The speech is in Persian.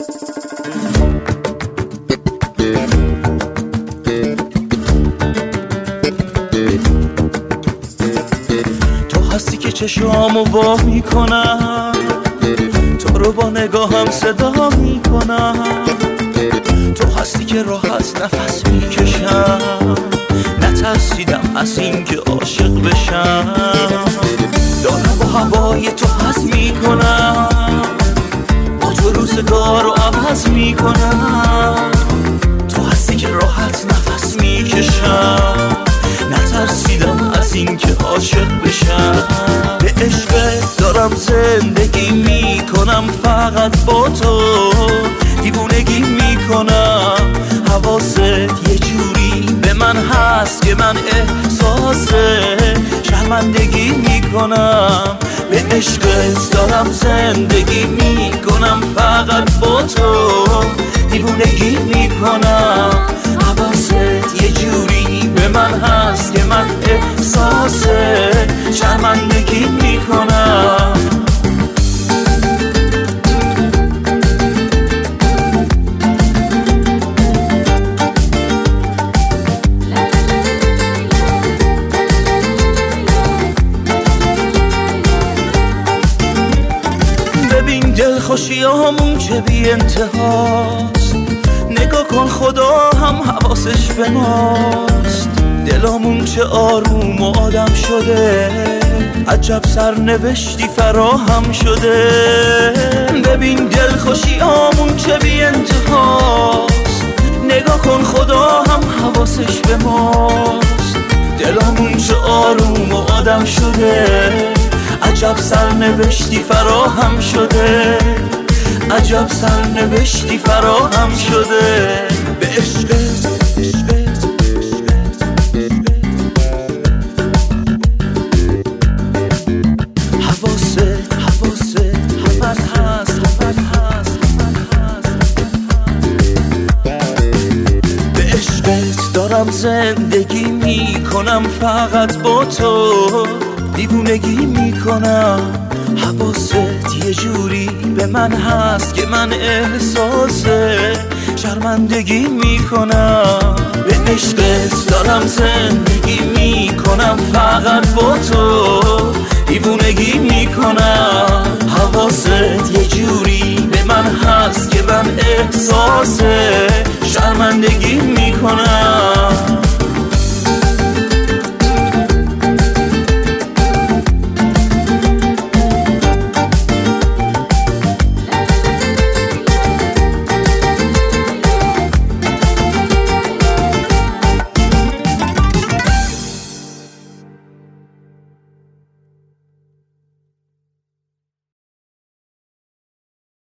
تو هستی که چشامو وا میکنم، تو رو با نگاهم صدا میکنم، تو هستی که راحت نفس میکشم، نترسیدم از این که عاشق بشم، دارم با هوای تو حس میکنم، با تو روزگار رو عوض میکنم، تو هستی که راحت نفس میکشم، نترسیدم از این که عاشق بشم، به عشقت دارم زندگی میکنم، فقط با تو دیوونگی میکنم، حواست یه جوری به من هست که من احساس شرمندگی میکنم، به عشقت دارم زندگی میکنم، فقط با تو دیوونگی میکنم، حواست یه جوری به من هست که من احساس شرمندگی میکنم. ببین دلخوشیامون چه بی انتهاست، نگاه کن خدا هم حواسش به ماست، دلامون چه آروم و آدم شده، عجب سرنوشتی فراهم شده، ببین دلخوشیامون چه بی انتهاست، نگاه کن خدا هم حواسش به ماست، دلامون چه آروم و آدم شده، عجب سرنوشتی فراهم شده، عجب سرنوشتی فراهم شده، به عشقت حواست همت هست، به عشقت دارم زندگی میکنم، فقط با تو دیوونگی میکنم، حواست یه جوری به من هست که من احساس شرمندگی میکنم، به عشقت دارم زندگی میکنم، فقط با تو دیوونگی میکنم، حواست یه جوری به من هست که من احساس شرمندگی میکنم.